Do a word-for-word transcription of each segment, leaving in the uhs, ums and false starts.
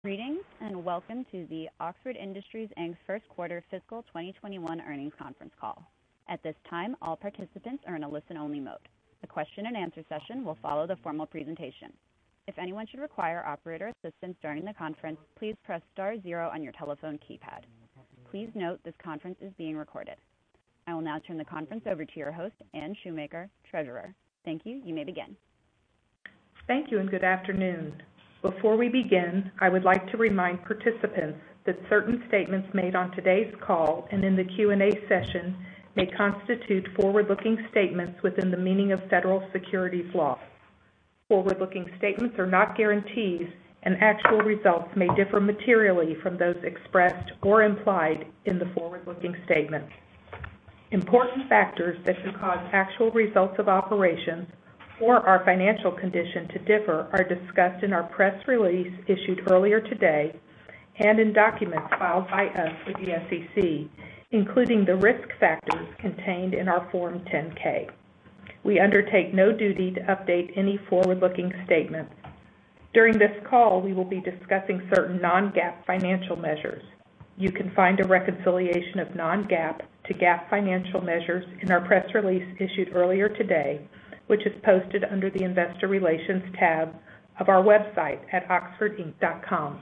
Greetings and welcome to the Oxford Industries, Incorporated First Quarter Fiscal twenty twenty-one Earnings Conference Call. At this time, all participants are in a listen-only mode. A question and answer session will follow the formal presentation. If anyone should require operator assistance during the conference, please press star zero on your telephone keypad. Please note this conference is being recorded. I will now turn the conference over to your host, Anne Shoemaker, Treasurer. Thank you. You may begin. Thank you and good afternoon. Before we begin, I would like to remind participants that certain statements made on today's call and in the Q and A session may constitute forward-looking statements within the meaning of federal securities law. Forward-looking statements are not guarantees, and actual results may differ materially from those expressed or implied in the forward-looking statements. Important factors that could cause actual results of operations or our financial condition to differ are discussed in our press release issued earlier today and in documents filed by us with the S E C, including the risk factors contained in our Form ten K. We undertake no duty to update any forward-looking statements. During this call, we will be discussing certain non-GAAP financial measures. You can find a reconciliation of non-GAAP to GAAP financial measures in our press release issued earlier today, which is posted under the Investor Relations tab of our website at oxford inc dot com.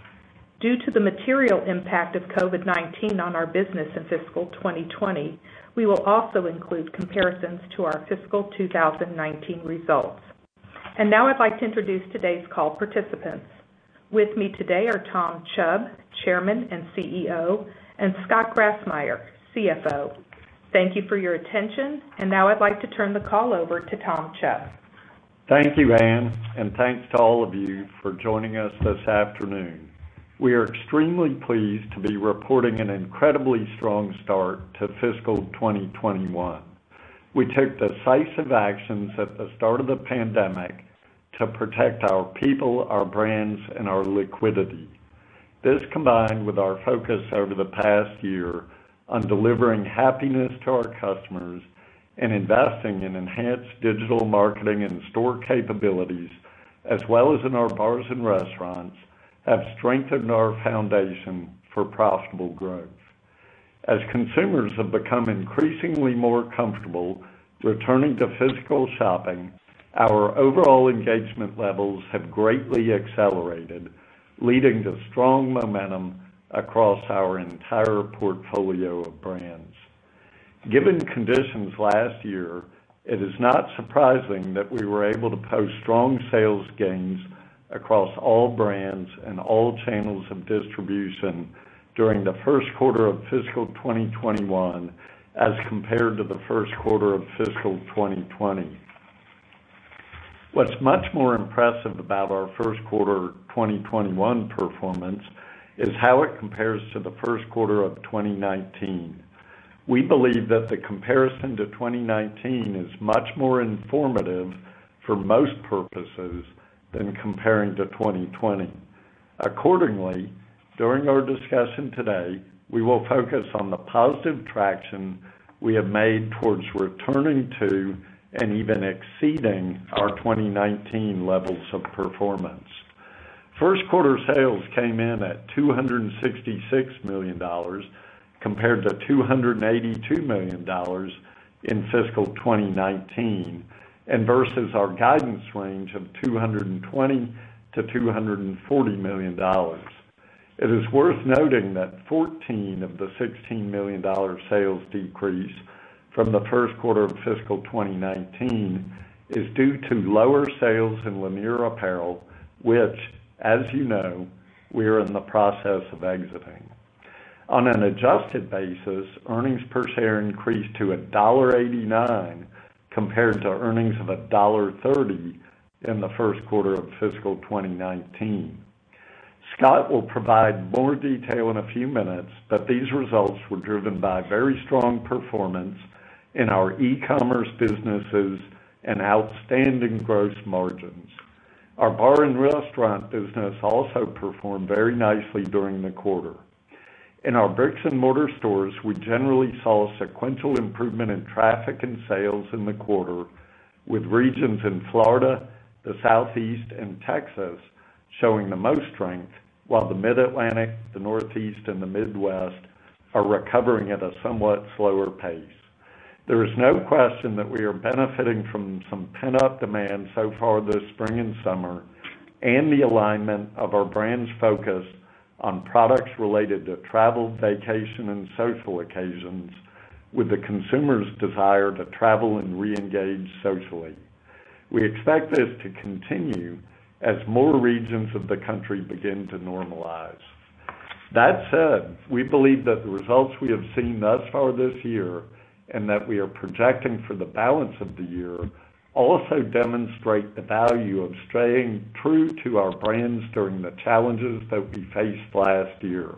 Due to the material impact of COVID nineteen on our business in fiscal twenty twenty, we will also include comparisons to our fiscal two thousand nineteen results. And now I'd like to introduce today's call participants. With me today are Tom Chubb, Chairman and C E O, and Scott Grassmyer, C F O. Thank you for your attention, and now I'd like to turn the call over to Tom Chubb. Thank you, Anne, and thanks to all of you for joining us this afternoon. We are extremely pleased to be reporting an incredibly strong start to fiscal twenty twenty-one. We took decisive actions at the start of the pandemic to protect our people, our brands, and our liquidity. This, combined with our focus over the past year on delivering happiness to our customers and investing in enhanced digital marketing and store capabilities, as well as in our bars and restaurants, have strengthened our foundation for profitable growth. As consumers have become increasingly more comfortable returning to physical shopping, our overall engagement levels have greatly accelerated, leading to strong momentum across our entire portfolio of brands. Given conditions last year, it is not surprising that we were able to post strong sales gains across all brands and all channels of distribution during the first quarter of fiscal twenty twenty-one as compared to the first quarter of fiscal twenty twenty. What's much more impressive about our first quarter twenty twenty-one performance is how it compares to the first quarter of twenty nineteen. We believe that the comparison to twenty nineteen is much more informative for most purposes than comparing to twenty twenty. Accordingly, during our discussion today, we will focus on the positive traction we have made towards returning to and even exceeding our twenty nineteen levels of performance. First quarter sales came in at two hundred sixty-six million dollars compared to two hundred eighty-two million dollars in fiscal twenty nineteen, and versus our guidance range of two hundred twenty to two hundred forty million dollars. It is worth noting that fourteen of the sixteen million dollars sales decrease from the first quarter of fiscal twenty nineteen is due to lower sales in Lanier Apparel, which, as you know, we are in the process of exiting. On an adjusted basis, earnings per share increased to one dollar eighty-nine compared to earnings of one dollar thirty in the first quarter of fiscal twenty nineteen. Scott will provide more detail in a few minutes, but these results were driven by very strong performance in our e-commerce businesses and outstanding gross margins. Our bar and restaurant business also performed very nicely during the quarter. In our bricks and mortar stores, we generally saw sequential improvement in traffic and sales in the quarter, with regions in Florida, the Southeast, and Texas showing the most strength, while the Mid-Atlantic, the Northeast, and the Midwest are recovering at a somewhat slower pace. There is no question that we are benefiting from some pent-up demand so far this spring and summer, and the alignment of our brand's focus on products related to travel, vacation, and social occasions with the consumer's desire to travel and re-engage socially. We expect this to continue as more regions of the country begin to normalize. That said, we believe that the results we have seen thus far this year and that we are projecting for the balance of the year also demonstrate the value of staying true to our brands during the challenges that we faced last year.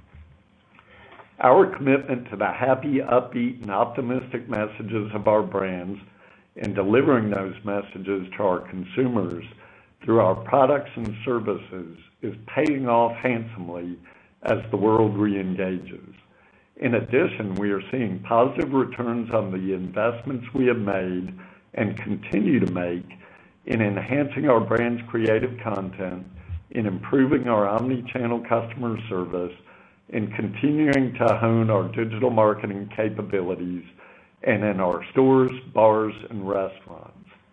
Our commitment to the happy, upbeat, and optimistic messages of our brands and delivering those messages to our consumers through our products and services is paying off handsomely as the world re-engages. In addition, we are seeing positive returns on the investments we have made and continue to make in enhancing our brand's creative content, in improving our omni-channel customer service, in continuing to hone our digital marketing capabilities, and in our stores, bars, and restaurants.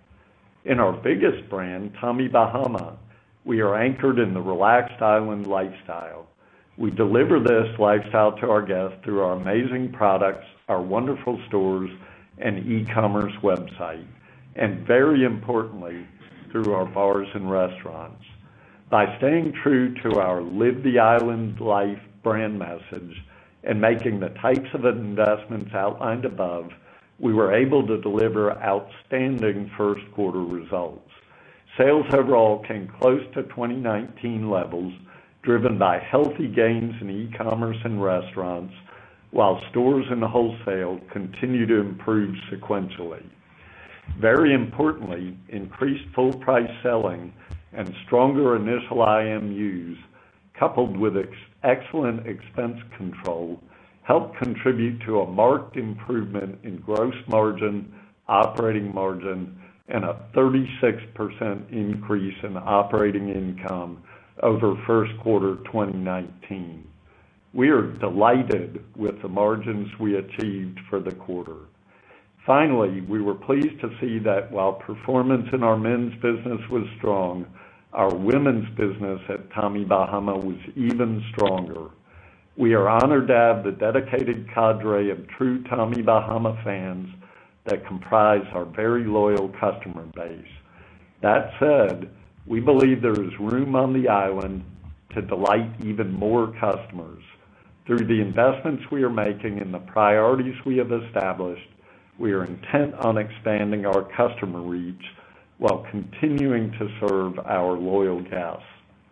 In our biggest brand, Tommy Bahama, we are anchored in the relaxed island lifestyle. We deliver this lifestyle to our guests through our amazing products, our wonderful stores, and e-commerce website, and very importantly, through our bars and restaurants. By staying true to our Live the Island Life brand message and making the types of investments outlined above, we were able to deliver outstanding first quarter results. Sales overall came close to twenty nineteen levels, driven by healthy gains in e-commerce and restaurants, while stores and wholesale continue to improve sequentially. Very importantly, increased full price selling and stronger initial I M Us, coupled with ex- excellent expense control, helped contribute to a marked improvement in gross margin, operating margin, and a thirty-six percent increase in operating income over first quarter twenty nineteen. We are delighted with the margins we achieved for the quarter. Finally, we were pleased to see that while performance in our men's business was strong, our women's business at Tommy Bahama was even stronger. We are honored to have the dedicated cadre of true Tommy Bahama fans that comprise our very loyal customer base. That said, we believe there is room on the island to delight even more customers. Through the investments we are making and the priorities we have established, we are intent on expanding our customer reach while continuing to serve our loyal guests.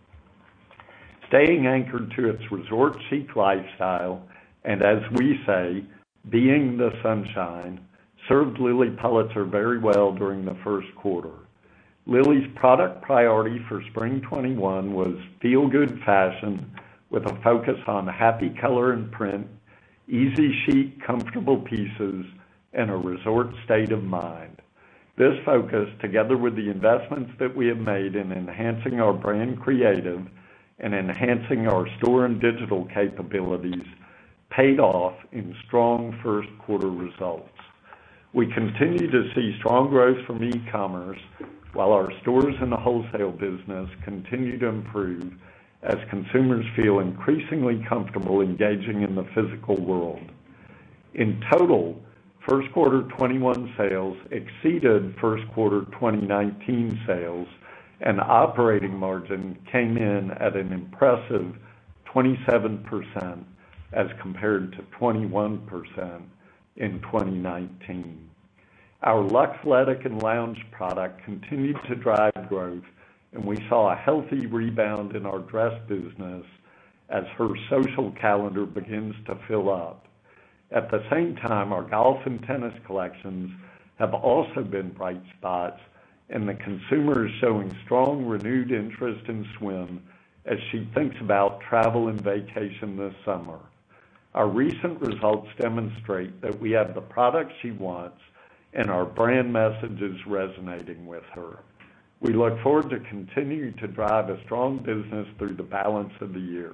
Staying anchored to its resort chic lifestyle, and as we say, being the sunshine, served Lilly Pulitzer very well during the first quarter. Lilly's product priority for spring twenty-one was feel-good fashion with a focus on happy color and print, easy chic, comfortable pieces, and a resort state of mind. This focus, together with the investments that we have made in enhancing our brand creative and enhancing our store and digital capabilities, paid off in strong first quarter results. We continue to see strong growth from e-commerce, while our stores and the wholesale business continue to improve as consumers feel increasingly comfortable engaging in the physical world. In total, first quarter twenty-one sales exceeded first quarter twenty nineteen sales, and operating margin came in at an impressive twenty-seven percent as compared to twenty-one percent in twenty nineteen. Our Luxletic and lounge product continued to drive growth, and we saw a healthy rebound in our dress business as her social calendar begins to fill up. At the same time, our golf and tennis collections have also been bright spots, and the consumer is showing strong, renewed interest in swim as she thinks about travel and vacation this summer. Our recent results demonstrate that we have the product she wants and our brand message is resonating with her. We look forward to continuing to drive a strong business through the balance of the year.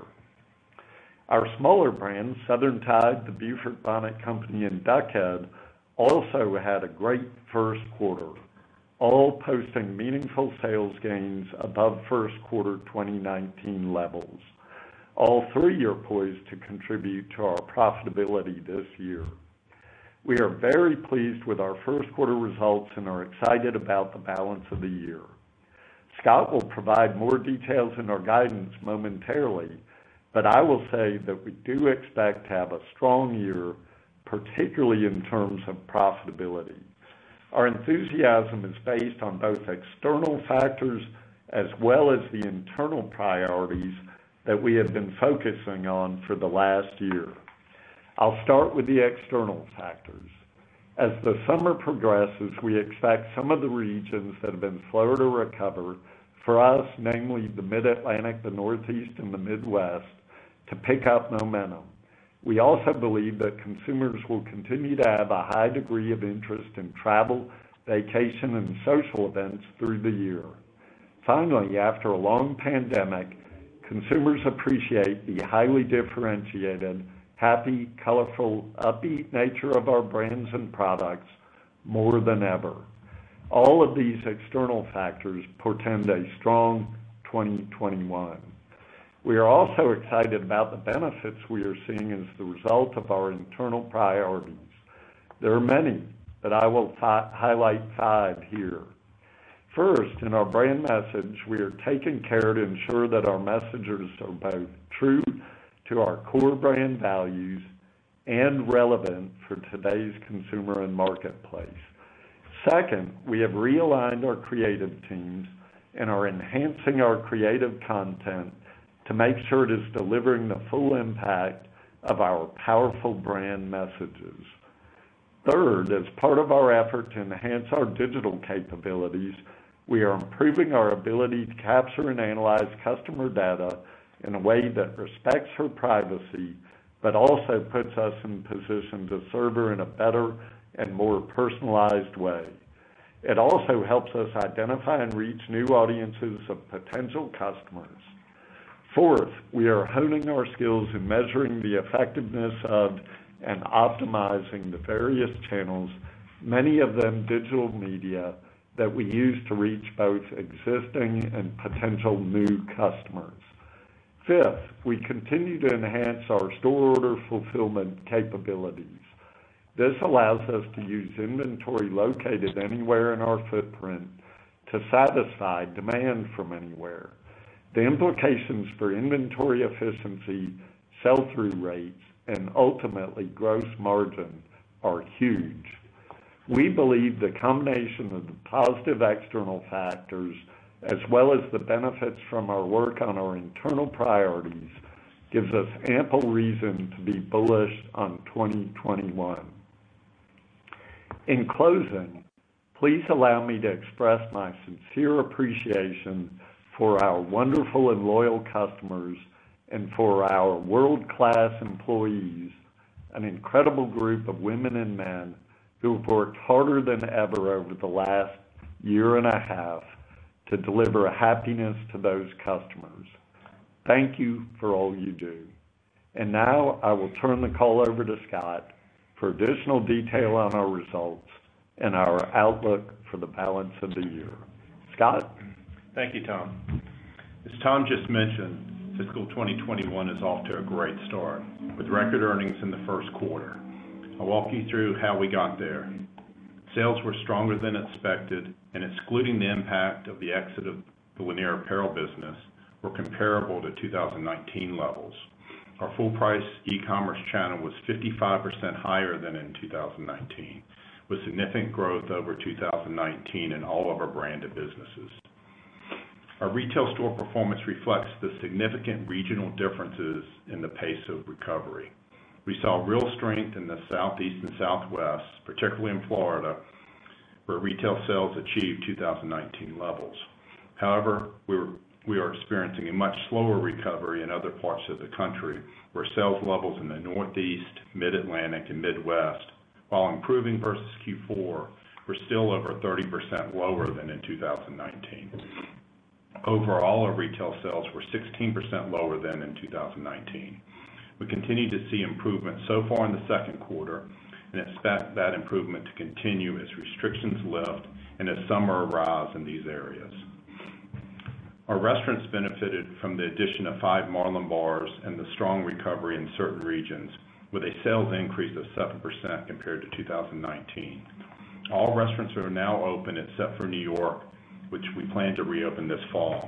Our smaller brands, Southern Tide, the Beaufort Bonnet Company, and Duck Head, also had a great first quarter, all posting meaningful sales gains above first quarter twenty nineteen levels. All three are poised to contribute to our profitability this year. We are very pleased with our first quarter results and are excited about the balance of the year. Scott will provide more details in our guidance momentarily, but I will say that we do expect to have a strong year, particularly in terms of profitability. Our enthusiasm is based on both external factors as well as the internal priorities that we have been focusing on for the last year. I'll start with the external factors. As the summer progresses, we expect some of the regions that have been slower to recover, for us, namely the Mid-Atlantic, the Northeast, and the Midwest, to pick up momentum. We also believe that consumers will continue to have a high degree of interest in travel, vacation, and social events through the year. Finally, after a long pandemic, consumers appreciate the highly differentiated, happy, colorful, upbeat nature of our brands and products more than ever. All of these external factors portend a strong twenty twenty-one. We are also excited about the benefits we are seeing as the result of our internal priorities. There are many, but I will fi- highlight five here. First, in our brand message, we are taking care to ensure that our messages are both true to our core brand values and relevant for today's consumer and marketplace. Second, we have realigned our creative teams and are enhancing our creative content to make sure it is delivering the full impact of our powerful brand messages. Third, as part of our effort to enhance our digital capabilities, we are improving our ability to capture and analyze customer data in a way that respects her privacy, but also puts us in position to serve her in a better and more personalized way. It also helps us identify and reach new audiences of potential customers. Fourth, we are honing our skills in measuring the effectiveness of and optimizing the various channels, many of them digital media, that we use to reach both existing and potential new customers. Fifth, we continue to enhance our store order fulfillment capabilities. This allows us to use inventory located anywhere in our footprint to satisfy demand from anywhere. The implications for inventory efficiency, sell-through rates, and ultimately gross margin are huge. We believe the combination of the positive external factors as well as the benefits from our work on our internal priorities gives us ample reason to be bullish on twenty twenty-one. In closing, please allow me to express my sincere appreciation for our wonderful and loyal customers and for our world-class employees, an incredible group of women and men who have worked harder than ever over the last year and a half to deliver happiness to those customers. Thank you for all you do. And now I will turn the call over to Scott for additional detail on our results and our outlook for the balance of the year. Scott? Thank you, Tom. As Tom just mentioned, fiscal twenty twenty-one is off to a great start with record earnings in the first quarter. I'll walk you through how we got there. Sales were stronger than expected, and excluding the impact of the exit of the Lanier Apparel business, were comparable to two thousand nineteen levels. Our full-price e-commerce channel was fifty-five percent higher than in two thousand nineteen, with significant growth over two thousand nineteen in all of our branded businesses. Our retail store performance reflects the significant regional differences in the pace of recovery. We saw real strength in the Southeast and Southwest, particularly in Florida, where retail sales achieved two thousand nineteen levels. However, we, were, we are experiencing a much slower recovery in other parts of the country, where sales levels in the Northeast, Mid-Atlantic, and Midwest, while improving versus Q four, were still over thirty percent lower than in two thousand nineteen. Overall, our retail sales were sixteen percent lower than in two thousand nineteen. We continue to see improvement so far in the second quarter and expect that improvement to continue as restrictions lift and as summer arrives in these areas. Our restaurants benefited from the addition of five Marlin Bars and the strong recovery in certain regions, with a sales increase of seven percent compared to two thousand nineteen. All restaurants are now open except for New York, which we plan to reopen this fall.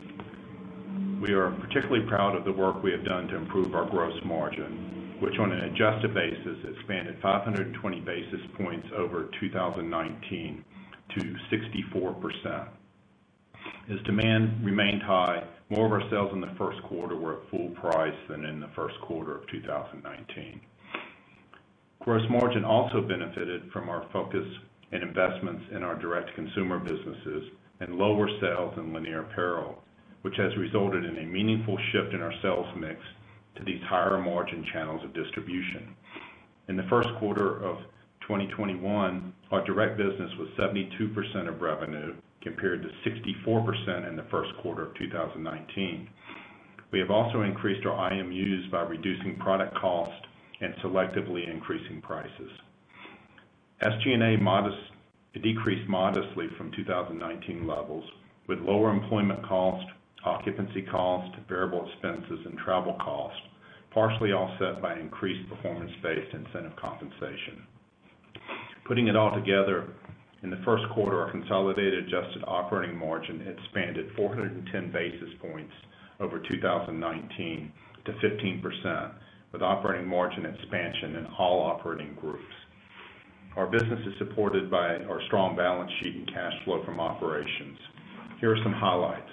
We are particularly proud of the work we have done to improve our gross margin, which on an adjusted basis expanded five hundred twenty basis points over two thousand nineteen to sixty-four percent. As demand remained high, more of our sales in the first quarter were at full price than in the first quarter of two thousand nineteen. Gross margin also benefited from our focus and investments in our direct-to-consumer businesses and lower sales in Lanier Apparel, which has resulted in a meaningful shift in our sales mix to these higher margin channels of distribution. In the first quarter of twenty twenty-one, our direct business was seventy-two percent of revenue compared to sixty-four percent in the first quarter of two thousand nineteen. We have also increased our I M Us by reducing product cost and selectively increasing prices. S G and A modest, decreased modestly from two thousand nineteen levels, with lower employment cost, occupancy cost, variable expenses, and travel cost, partially offset by increased performance-based incentive compensation. Putting it all together, in the first quarter, our consolidated adjusted operating margin expanded four hundred ten basis points over two thousand nineteen to fifteen percent, with operating margin expansion in all operating groups. Our business is supported by our strong balance sheet and cash flow from operations. Here are some highlights.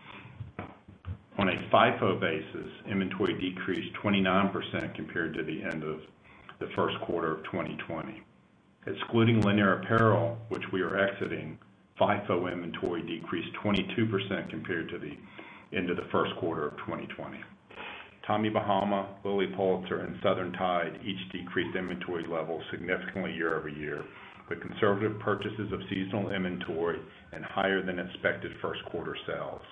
On a FIFO basis, inventory decreased twenty-nine percent compared to the end of the first quarter of twenty twenty. Excluding Lanier Apparel, which we are exiting, FIFO inventory decreased twenty-two percent compared to the end of the first quarter of twenty twenty. Tommy Bahama, Lilly Pulitzer, and Southern Tide each decreased inventory levels significantly year over year, with conservative purchases of seasonal inventory and higher than expected first quarter sales.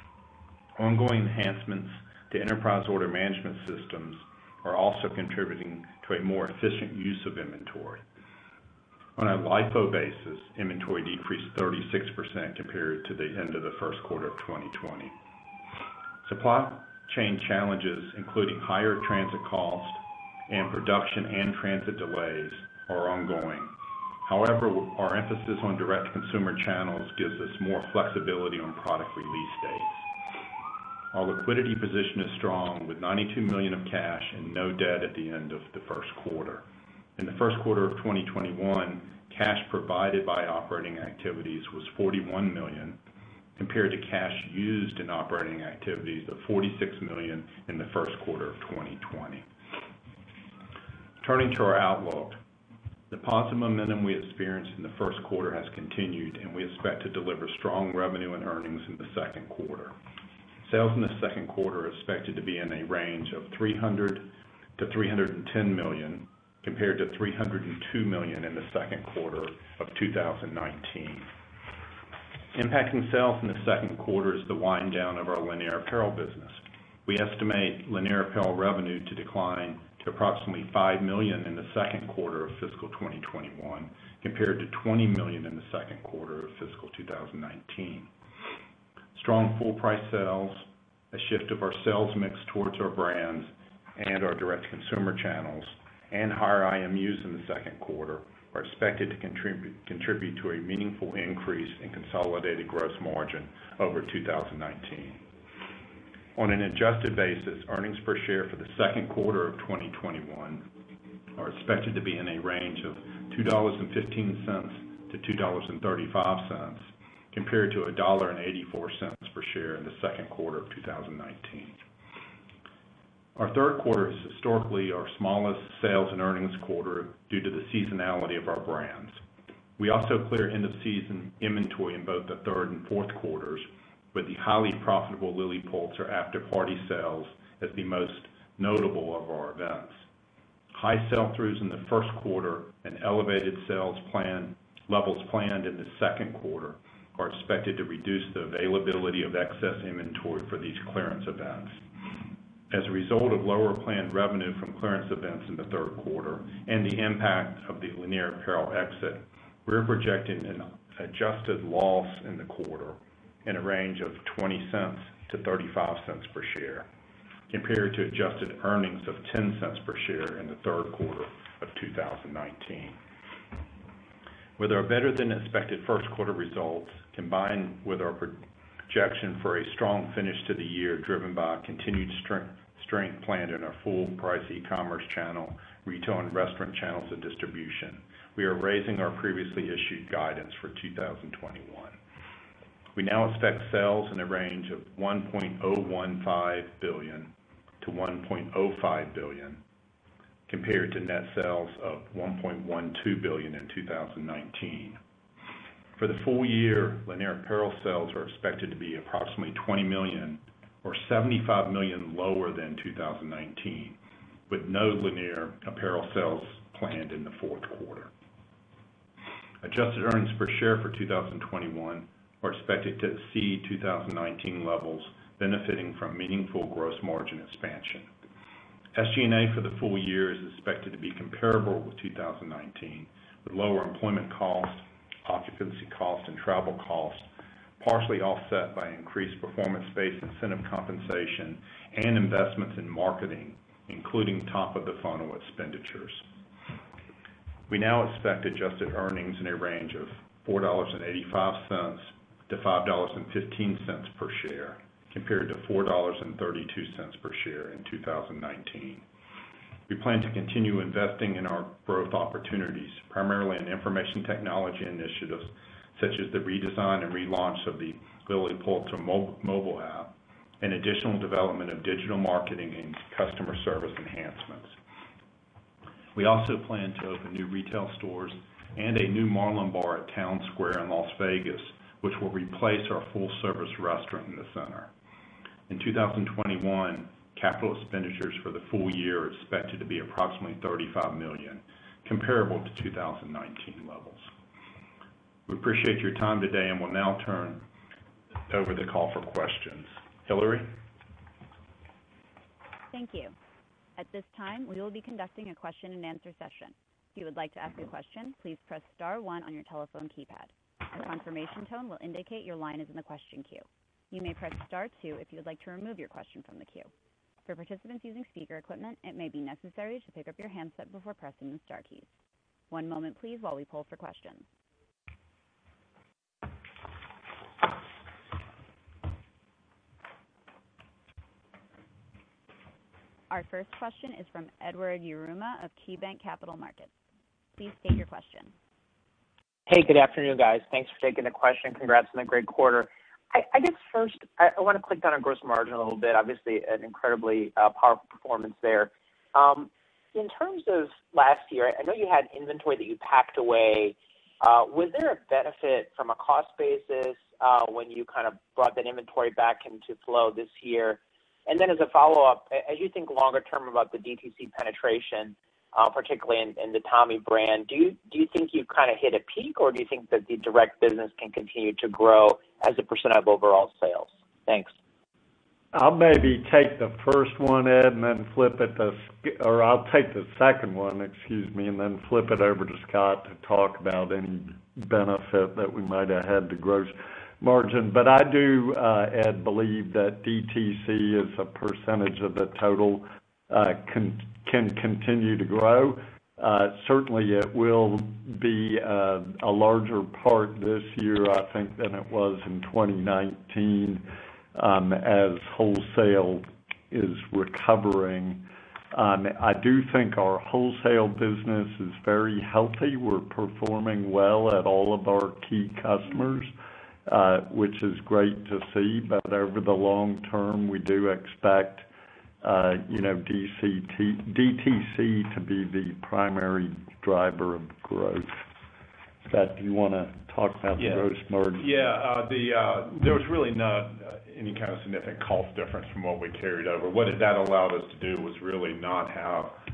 Ongoing enhancements to enterprise order management systems are also contributing to a more efficient use of inventory. On a LIFO basis, inventory decreased thirty-six percent compared to the end of the first quarter of twenty twenty. Supply chain challenges, including higher transit costs and production and transit delays, are ongoing. However, our emphasis on direct-to-consumer channels gives us more flexibility on product release dates. Our liquidity position is strong, with ninety-two million dollars of cash and no debt at the end of the first quarter. In the first quarter of twenty twenty-one, cash provided by operating activities was forty-one million dollars, compared to cash used in operating activities of forty-six million dollars in the first quarter of twenty twenty. Turning to our outlook, the positive momentum we experienced in the first quarter has continued, and we expect to deliver strong revenue and earnings in the second quarter. Sales in the second quarter are expected to be in a range of three hundred to three hundred ten million dollars, compared to three hundred two million dollars in the second quarter of two thousand nineteen. Impacting sales in the second quarter is the wind down of our Lanier Apparel business. We estimate Lanier Apparel revenue to decline to approximately five million dollars in the second quarter of fiscal twenty twenty-one, compared to twenty million dollars in the second quarter of fiscal two thousand nineteen. Strong full price sales, a shift of our sales mix towards our brands and our direct consumer channels, and higher I M Us in the second quarter are expected to contribute, contribute to a meaningful increase in consolidated gross margin over two thousand nineteen. On an adjusted basis, earnings per share for the second quarter of twenty twenty-one are expected to be in a range of two dollars and fifteen cents to two dollars and thirty-five cents, compared to one dollar and eighty-four cents per share in the second quarter of two thousand nineteen. Our third quarter is historically our smallest sales and earnings quarter due to the seasonality of our brands. We also clear end-of-season inventory in both the third and fourth quarters, with the highly profitable Lilly Pulitzer after-party sales as the most notable of our events. High sell-throughs in the first quarter and elevated sales plan levels planned in the second quarter are expected to reduce the availability of excess inventory for these clearance events. As a result of lower planned revenue from clearance events in the third quarter and the impact of the Lanier Apparel exit, we're projecting an adjusted loss in the quarter in a range of twenty cents to thirty-five cents per share, compared to adjusted earnings of ten cents per share in the third quarter of two thousand nineteen. With our better than expected first quarter results, combined with our projection for a strong finish to the year driven by continued strength, strength planned in our full price e-commerce channel, retail and restaurant channels of distribution, we are raising our previously issued guidance for two thousand twenty-one. We now expect sales in a range of one point oh one five billion dollars to one point oh five billion dollars, compared to net sales of one point one two billion dollars in two thousand nineteen. For the full year, Lanier Apparel sales are expected to be approximately twenty million dollars or seventy-five million dollars lower than two thousand nineteen, with no Lanier Apparel sales planned in the fourth quarter. Adjusted earnings per share for two thousand twenty-one are expected to exceed two thousand nineteen levels, benefiting from meaningful gross margin expansion. S G and A for the full year is expected to be comparable with two thousand nineteen, with lower employment costs, occupancy costs, and travel costs, partially offset by increased performance-based incentive compensation and investments in marketing, including top-of-the-funnel expenditures. We now expect adjusted earnings in a range of four dollars and eighty-five cents to five dollars and fifteen cents per share, compared to four dollars and thirty-two cents per share in two thousand nineteen. We plan to continue investing in our growth opportunities, primarily in information technology initiatives, such as the redesign and relaunch of the Lilly Pulitzer mobile app, and additional development of digital marketing and customer service enhancements. We also plan to open new retail stores and a new Marlin Bar at Town Square in Las Vegas, which will replace our full-service restaurant in the center. In two thousand twenty-one, capital expenditures for the full year are expected to be approximately thirty-five million dollars, comparable to two thousand nineteen levels. We appreciate your time today and will now turn over the call for questions. Hillary? Thank you. At this time, we will be conducting a question and answer session. If you would like to ask a question, please press star one on your telephone keypad. A confirmation tone will indicate your line is in the question queue. You may press star two if you would like to remove your question from the queue. For participants using speaker equipment, it may be necessary to pick up your handset before pressing the star keys. One moment, please, while we poll for questions. Our first question is from Edward Yruma of KeyBanc Capital Markets. Please state your question. Hey, good afternoon, guys. Thanks for taking the question. Congrats on a great quarter. I, I guess first, I, I want to click down on gross margin a little bit. Obviously, an incredibly uh, powerful performance there. Um, in terms of last year, I know you had inventory that you packed away. Uh, was there a benefit from a cost basis uh, when you kind of brought that inventory back into flow this year? And then as a follow-up, as you think longer term about the D T C penetration, uh, particularly in, in the Tommy brand, do you do you think you've kind of hit a peak, or do you think that the direct business can continue to grow as a percent of overall sales? Thanks. I'll maybe take the first one, Ed, and then flip it to, or I'll take the second one, excuse me, and then flip it over to Scott to talk about any benefit that we might have had to gross margin. But I do, uh, Ed, believe that D T C as a percentage of the total uh, can, can continue to grow. Uh, certainly it will be uh, a larger part this year, I think, than it was in twenty nineteen um, as wholesale is recovering. Um, I do think our wholesale business is very healthy. We're performing well at all of our key customers. Uh, which is great to see, but over the long term, we do expect, uh, you know, D C T, D T C to be the primary driver of growth. Scott, do you want to talk about yeah. the gross margin? Yeah, uh, the uh, there was really not uh, any kind of significant cost difference from what we carried over. What that allowed us to do was really not have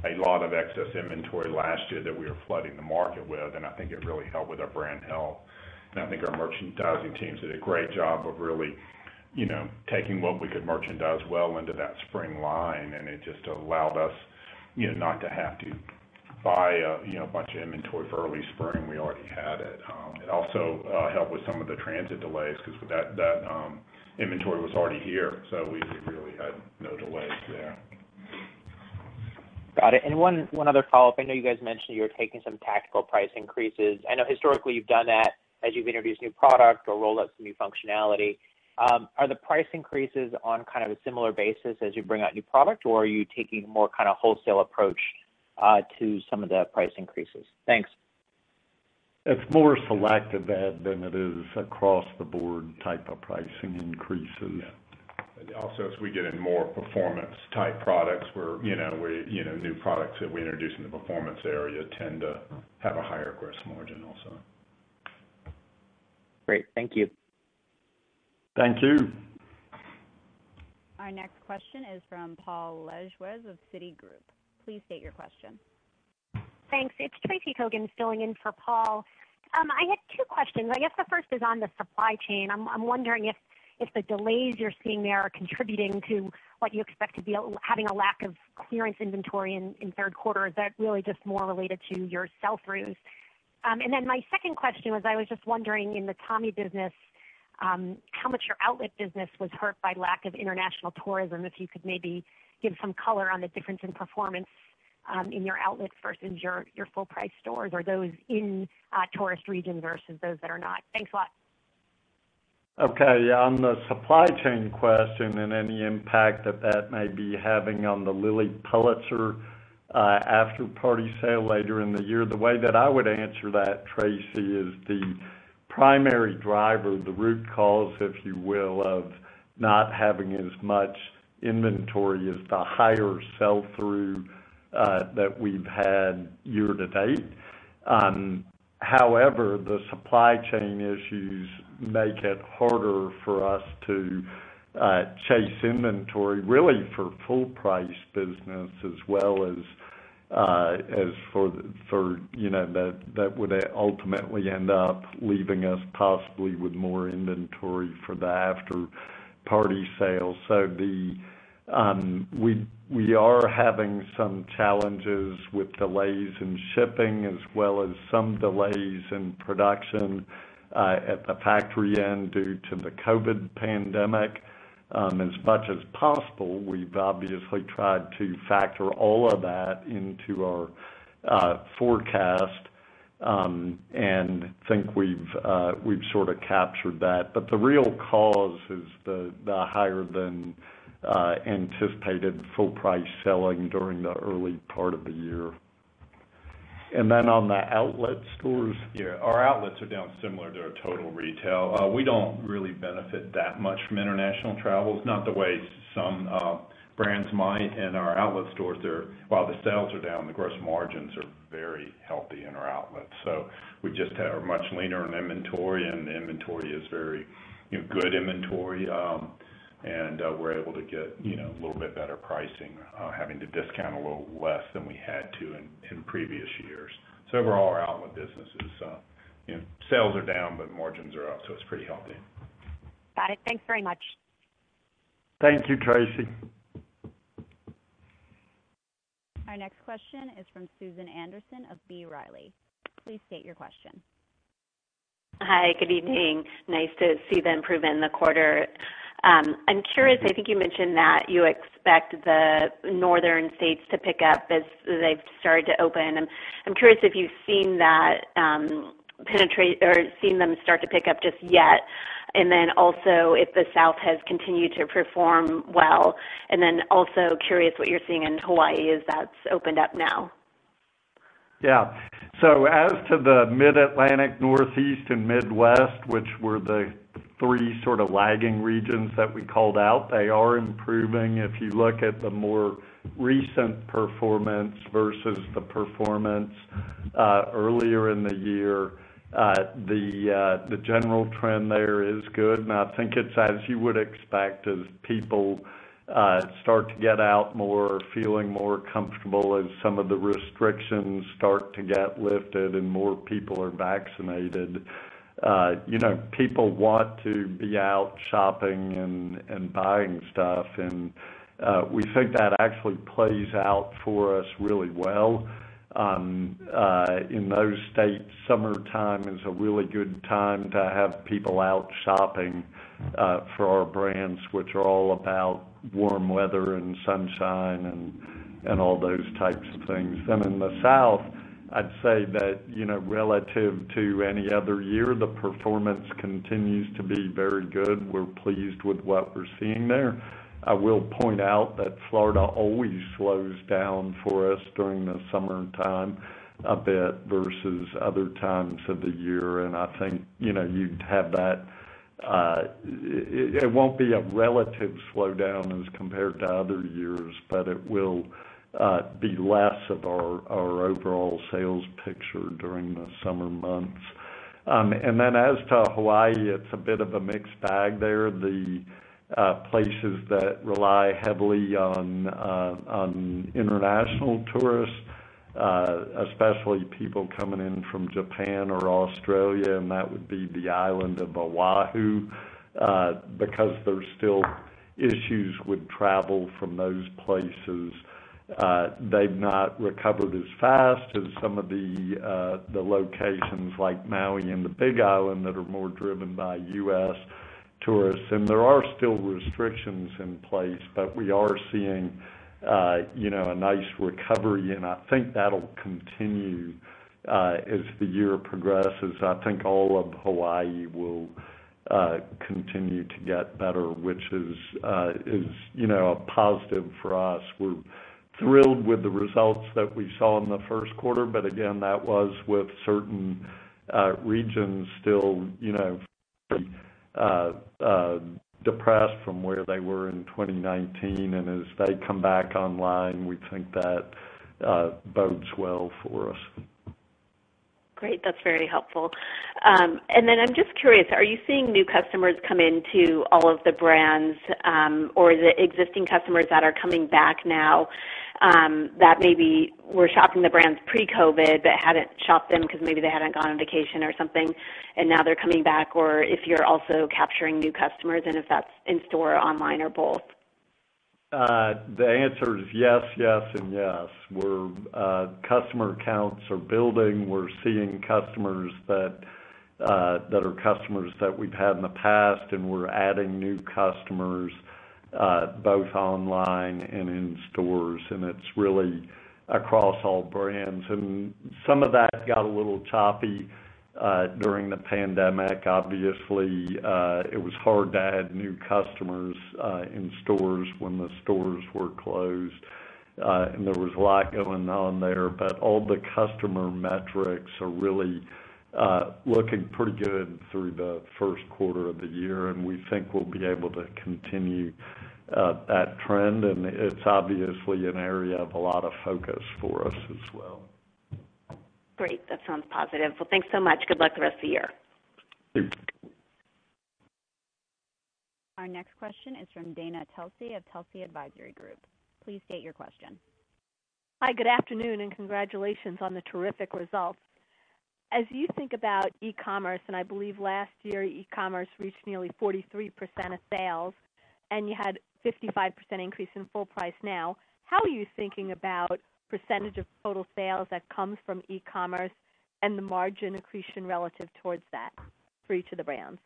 a lot of excess inventory last year that we were flooding the market with, and I think it really helped with our brand health. And I think our merchandising teams did a great job of really, you know, taking what we could merchandise well into that spring line, and it just allowed us, you know, not to have to buy a, you know, a bunch of inventory for early spring. We already had it. Um, it also uh, helped with some of the transit delays because that, that um, inventory was already here, so we, we really had no delays there. Got it. And one, one other follow-up. I know you guys mentioned you were taking some tactical price increases. I know historically you've done that as you've introduced new product or rolled out some new functionality. Um, are the price increases on kind of a similar basis as you bring out new product, or are you taking a more kind of wholesale approach uh, to some of the price increases? Thanks. It's more selective, Ed, than it is across the board type of pricing increases. Yeah. Also, as we get in more performance-type products, where you know we you know new products that we introduce in the performance area tend to have a higher gross margin also. Great, thank you. Thank you. Our next question is from Paul Lejuez of Citigroup. Please state your question. Thanks. It's Tracy Kogan filling in for Paul. Um, I had two questions. I guess the first is on the supply chain. I'm, I'm wondering if if the delays you're seeing there are contributing to what you expect to be a, having a lack of clearance inventory in, in third quarter. Is that really just more related to your sell-throughs? Um, and then my second question was, I was just wondering in the Tommy business, um, how much your outlet business was hurt by lack of international tourism, if you could maybe give some color on the difference in performance um, in your outlets versus your, your full-price stores, or those in uh, tourist regions versus those that are not. Thanks a lot. Okay, on the supply chain question and any impact that that may be having on the Lilly Pulitzer uh, after-party sale later in the year, the way that I would answer that, Tracy, is the primary driver, the root cause, if you will, of not having as much inventory is the higher sell-through uh, that we've had year to date. Um, However, the supply chain issues make it harder for us to uh, chase inventory, really for full price business as well as uh, as for for you know that that would ultimately end up leaving us possibly with more inventory for the after party sale. So the Um, we we are having some challenges with delays in shipping as well as some delays in production uh, at the factory end due to the COVID pandemic. Um, as much as possible, we've obviously tried to factor all of that into our uh, forecast um, and think we've uh, we've sort of captured that. But the real cause is the the higher than Uh, anticipated full price selling during the early part of the year. And then on the outlet stores? Yeah, our outlets are down similar to our total retail. Uh, we don't really benefit that much from international travels, not the way some uh, brands might. In our outlet stores, they're, while the sales are down, the gross margins are very healthy in our outlets. So we just are much leaner in inventory, and the inventory is very, you know, good inventory. Um, And uh, we're able to get, you know, a little bit better pricing, uh, having to discount a little less than we had to in, in previous years. So overall, our outlet business is, uh, you know, sales are down, but margins are up, so it's pretty healthy. Got it. Thanks very much. Thank you, Tracy. Our next question is from Susan Anderson of B. Riley. Please state your question. Hi, good evening. Nice to see the improvement in the quarter. Um, I'm curious, I think you mentioned that you expect the northern states to pick up as they've started to open. I'm, I'm curious if you've seen that um, penetrate or seen them start to pick up just yet, and then also if the South has continued to perform well, and then also curious what you're seeing in Hawaii as that's opened up now. Yeah. So as to the Mid-Atlantic, Northeast, and Midwest, which were the three sort of lagging regions that we called out, they are improving. If you look at the more recent performance versus the performance uh, earlier in the year, uh, the uh, the general trend there is good, and I think it's as you would expect as people uh, start to get out more, feeling more comfortable as some of the restrictions start to get lifted and more people are vaccinated. Uh, you know, people want to be out shopping and, and buying stuff, and uh, we think that actually plays out for us really well. Um, uh, in those states, summertime is a really good time to have people out shopping uh, for our brands, which are all about warm weather and sunshine and and all those types of things. Then in the South, I'd say that, you know, relative to any other year, the performance continues to be very good. We're pleased with what we're seeing there. I will point out that Florida always slows down for us during the summertime a bit versus other times of the year, and I think, you know, you'd have that. Uh, it, it won't be a relative slowdown as compared to other years, but it will uh, be less of our, our overall sales picture during the summer months. Um, and then as to Hawaii, it's a bit of a mixed bag there. The uh, places that rely heavily on uh, on international tourists, uh, especially people coming in from Japan or Australia, and that would be the island of Oahu, uh, because there's still issues with travel from those places. Uh, they've not recovered as fast as some of the uh, the locations like Maui and the Big Island that are more driven by U S tourists. And there are still restrictions in place, but we are seeing, uh, you know, a nice recovery, and I think that'll continue uh, as the year progresses. I think all of Hawaii will uh, continue to get better, which is uh, is you know a positive for us. We're thrilled with the results that we saw in the first quarter, but again, that was with certain uh, regions still, you know, uh, uh, depressed from where they were in twenty nineteen, and as they come back online, we think that uh, bodes well for us. Great, that's very helpful. Um, and then I'm just curious, are you seeing new customers come into all of the brands, um, or is it existing customers that are coming back now um, that maybe were shopping the brands pre-COVID but hadn't shopped them because maybe they hadn't gone on vacation or something, and now they're coming back, or if you're also capturing new customers, and if that's in-store, online, or both? Uh, the answer is yes, yes, and yes. We're, uh, customer counts are building. We're seeing customers that uh, that are customers that we've had in the past, and we're adding new customers uh, both online and in stores, and it's really across all brands. And some of that got a little choppy Uh, during the pandemic. Obviously, uh, it was hard to add new customers uh, in stores when the stores were closed, uh, and there was a lot going on there, but all the customer metrics are really uh, looking pretty good through the first quarter of the year, and we think we'll be able to continue uh, that trend, and it's obviously an area of a lot of focus for us as well. Great. That sounds positive. Well, thanks so much. Good luck the rest of the year. Our next question is from Dana Telsey of Telsey Advisory Group. Please state your question. Hi, good afternoon, and congratulations on the terrific results. As you think about e-commerce, and I believe last year e-commerce reached nearly forty-three percent of sales, and you had fifty-five percent increase in full price now, how are you thinking about percentage of total sales that comes from e-commerce and the margin accretion relative towards that for each of the brands?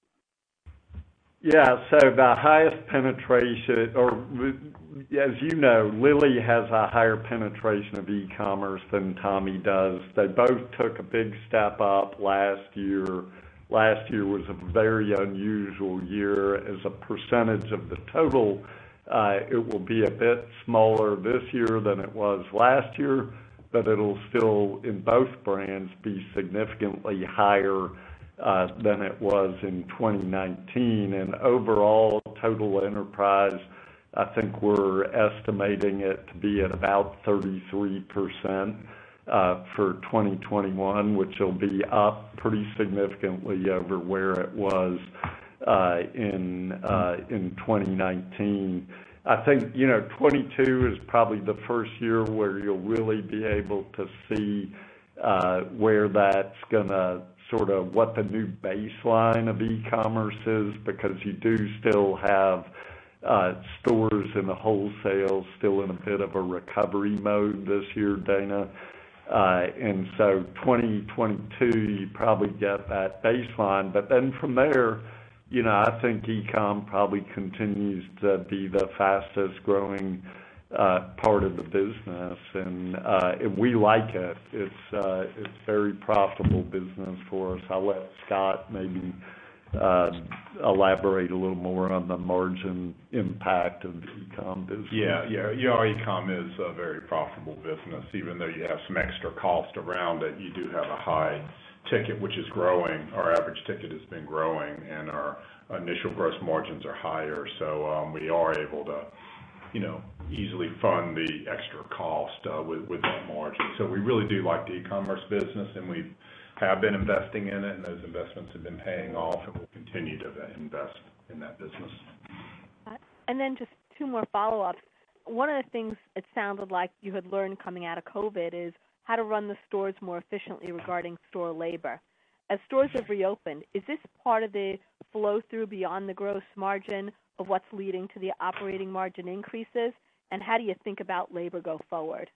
Yeah, so the highest penetration, or as you know, Lilly has a higher penetration of e-commerce than Tommy does. They both took a big step up last year. Last year was a very unusual year as a percentage of the total. Uh, it will be a bit smaller this year than it was last year, but it'll still, in both brands, be significantly higher uh, than it was in twenty nineteen. And overall, total enterprise, I think we're estimating it to be at about thirty-three percent uh, for twenty twenty-one, which will be up pretty significantly over where it was Uh, in uh, in twenty nineteen. I think, you know, twenty-two is probably the first year where you'll really be able to see uh, where that's going to sort of what the new baseline of e-commerce is, because you do still have uh, stores and the wholesale still in a bit of a recovery mode this year, Dana. Uh, and so twenty twenty-two, you probably get that baseline. But then from there, you know, I think e-com probably continues to be the fastest growing uh, part of the business, and, uh, and we like it. It's uh, it's very profitable business for us. I'll let Scott maybe uh, elaborate a little more on the margin impact of the e-com business. Yeah, yeah, yeah. Our e-com is a very profitable business, even though you have some extra cost around it. You do have a high ticket, which is growing. Our average ticket has been growing, and our initial gross margins are higher. So um, we are able to, you know, easily fund the extra cost uh, with, with that margin. So we really do like the e-commerce business, and we have been investing in it, and those investments have been paying off, and we'll continue to invest in that business. Uh, and then just two more follow-ups. One of the things it sounded like you had learned coming out of COVID is how to run the stores more efficiently regarding store labor. As stores have reopened, is this part of the flow-through beyond the gross margin of what's leading to the operating margin increases? And how do you think about labor go forward?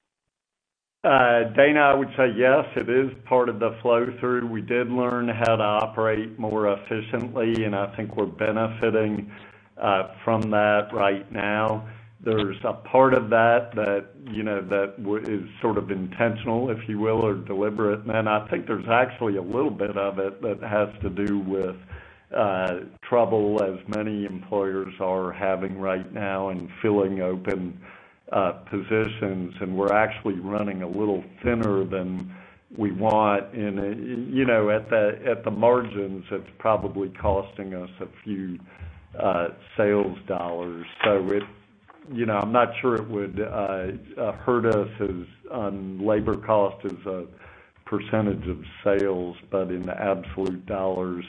Uh, Dana, I would say yes, it is part of the flow-through. We did learn how to operate more efficiently, and I think we're benefiting uh, from that right now. There's a part of that that, you know, that w- is sort of intentional, if you will, or deliberate. And then I think there's actually a little bit of it that has to do with uh, trouble, as many employers are having right now, in filling open uh, positions. And we're actually running a little thinner than we want. And, uh, you know, at the, at the margins, it's probably costing us a few uh, sales dollars. So it, you know, I'm not sure it would uh, uh, hurt us as on labor cost as a percentage of sales, but in the absolute dollars,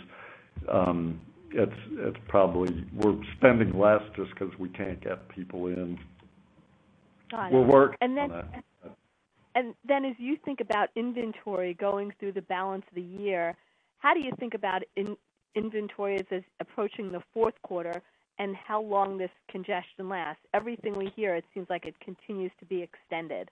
um, it's it's probably we're spending less just because we can't get people in. Got it. We'll work and then, on that. And then, as you think about inventory going through the balance of the year, how do you think about in, inventory as, as approaching the fourth quarter? And how long this congestion lasts? Everything we hear, it seems like it continues to be extended.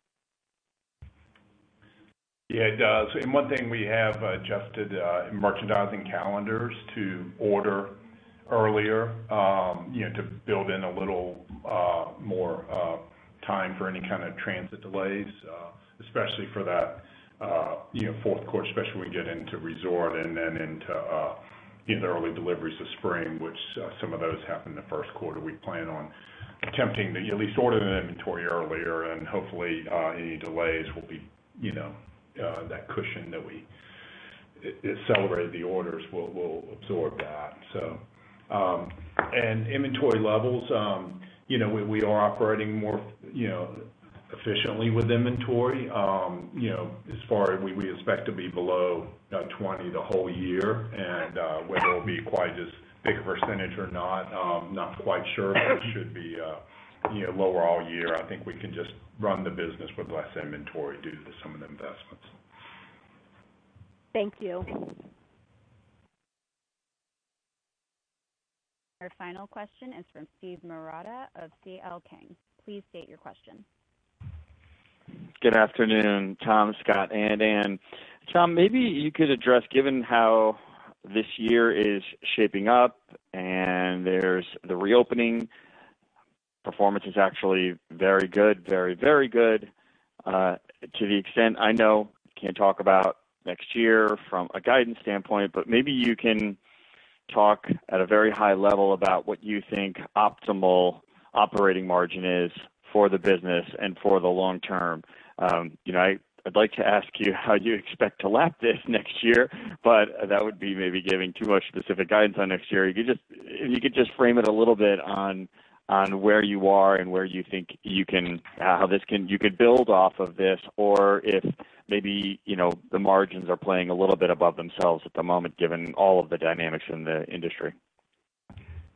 Yeah, it does. And one thing, we have adjusted uh, merchandising calendars to order earlier, um, you know, to build in a little uh, more uh, time for any kind of transit delays, uh, especially for that, uh, you know, fourth quarter, especially when we get into resort and then into uh, you know, the early deliveries of spring, which uh, some of those happen in the first quarter. We plan on attempting to at least order the inventory earlier, and hopefully uh, any delays will be, you know, uh, that cushion that we accelerate the orders will will absorb that. So, um, and inventory levels, um, you know, we, we are operating more, you know, efficiently with inventory. Um, you know, as far as we, we expect to be below uh, twenty the whole year, and uh, whether it will be quite as big a percentage or not, um, not quite sure, but it should be, uh, you know, lower all year. I think we can just run the business with less inventory due to some of the investments. Thank you. Our final question is from Steve Marotta of C L King. Please state your question. Good afternoon, Tom, Scott, and Ann. Tom, maybe you could address, given how this year is shaping up and there's the reopening, performance is actually very good, very, very good. Uh, to the extent I know, can't talk about next year from a guidance standpoint, but maybe you can talk at a very high level about what you think optimal operating margin is for the business and for the long term. Um, you know, I, I'd like to ask you how you expect to lap this next year, but that would be maybe giving too much specific guidance on next year. You could just, if you could just frame it a little bit on on where you are and where you think you can, how this can, you could build off of this, or if maybe, you know, the margins are playing a little bit above themselves at the moment, given all of the dynamics in the industry.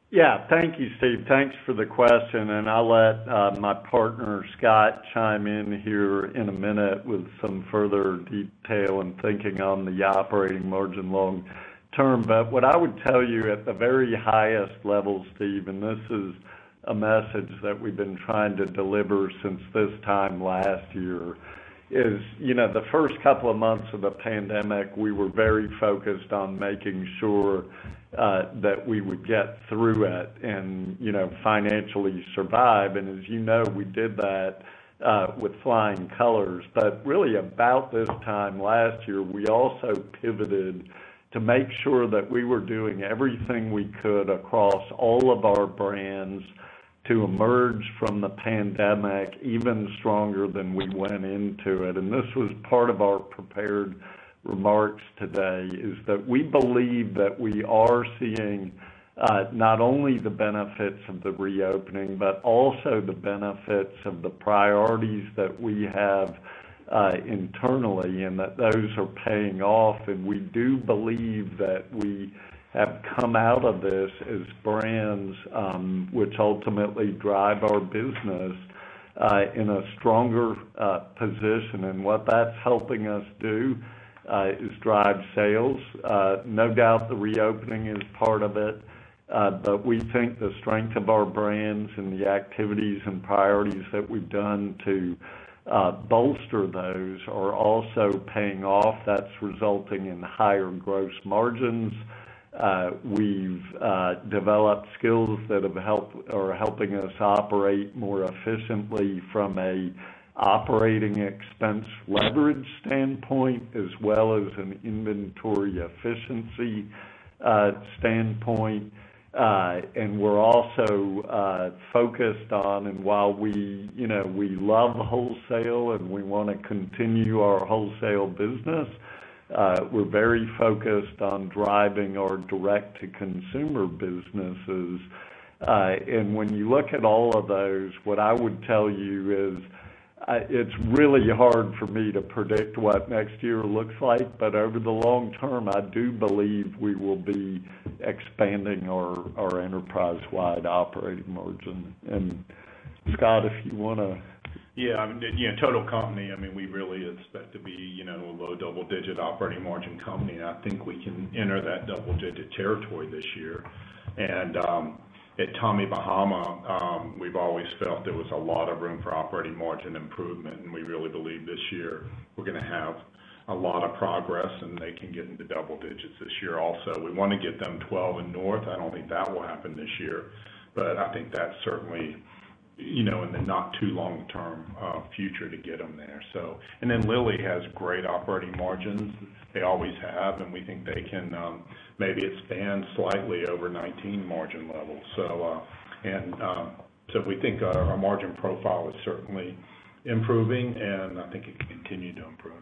Yeah, thank you, Steve. Thanks for the question, and I'll let uh, my partner Scott chime in here in a minute with some further detail and thinking on the operating margin long term. But what I would tell you at the very highest level, Steve, and this is a message that we've been trying to deliver since this time last year, is, you know, the first couple of months of the pandemic, we were very focused on making sure uh, that we would get through it and, you know, financially survive. And as you know, we did that uh, with flying colors. But really about this time last year, we also pivoted to make sure that we were doing everything we could across all of our brands to emerge from the pandemic even stronger than we went into it. And this was part of our prepared remarks today, is that we believe that we are seeing uh, not only the benefits of the reopening, but also the benefits of the priorities that we have uh, internally, and that those are paying off. And we do believe that we have come out of this as brands um, which ultimately drive our business uh, in a stronger uh, position. And what that's helping us do uh, is drive sales. Uh, no doubt the reopening is part of it, uh, but we think the strength of our brands and the activities and priorities that we've done to uh, bolster those are also paying off. That's resulting in higher gross margins. Uh, we've uh, developed skills that have helped are helping us operate more efficiently from a operating expense leverage standpoint, as well as an inventory efficiency uh, standpoint. Uh, and we're also uh, focused on, and while we, you know, we love wholesale and we want to continue our wholesale business, Uh, we're very focused on driving our direct-to-consumer businesses. Uh, and when you look at all of those, what I would tell you is uh, it's really hard for me to predict what next year looks like, but over the long term, I do believe we will be expanding our, our enterprise-wide operating margin. And Scott, if you want to... Yeah, I mean, you know, total company, I mean, we really expect to be, you know, a low double-digit operating margin company, and I think we can enter that double-digit territory this year. And um, at Tommy Bahama, um, we've always felt there was a lot of room for operating margin improvement, and we really believe this year we're going to have a lot of progress, and they can get into double digits this year also. We want to get them twelve and north. I don't think that will happen this year, but I think that's certainly, you know, in the not too long term uh, future to get them there. So, and then Lilly has great operating margins. They always have, and we think they can um, maybe expand slightly over nineteen margin levels. So, uh, and uh, so we think our, our margin profile is certainly improving, and I think it can continue to improve.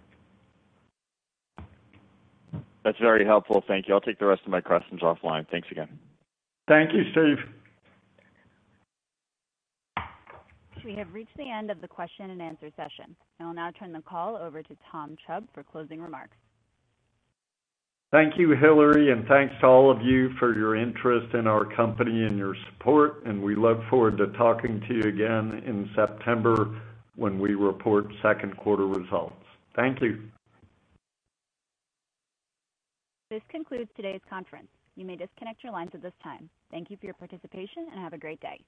That's very helpful. Thank you. I'll take the rest of my questions offline. Thanks again. Thank you, Steve. We have reached the end of the question and answer session. I will now turn the call over to Tom Chubb for closing remarks. Thank you, Hillary, and thanks to all of you for your interest in our company and your support, and we look forward to talking to you again in September when we report second quarter results. Thank you. This concludes today's conference. You may disconnect your lines at this time. Thank you for your participation and have a great day.